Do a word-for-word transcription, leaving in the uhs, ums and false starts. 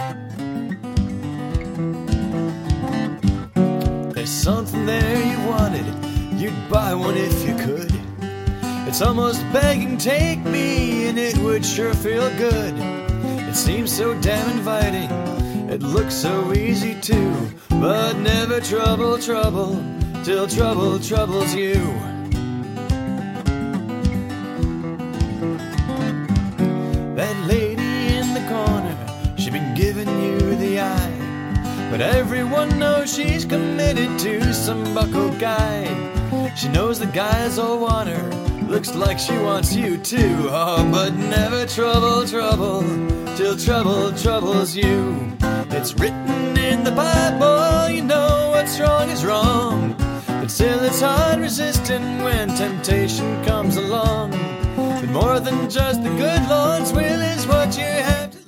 There's something there you wanted, you'd buy one if you could. It's almost begging, take me, and it would sure feel good. It seems so damn inviting, it looks so easy too. But never trouble, trouble, till trouble troubles you. That lady in the corner, she been giving you the eye, but everyone knows she's committed to some bucko guy. She knows the guys all want her, looks like she wants you too. Oh, but never trouble, trouble, till trouble troubles you. It's written in the Bible, you know what's wrong is wrong, but still it's hard resisting when temptation comes along. But more than just the good Lord's will is what you have to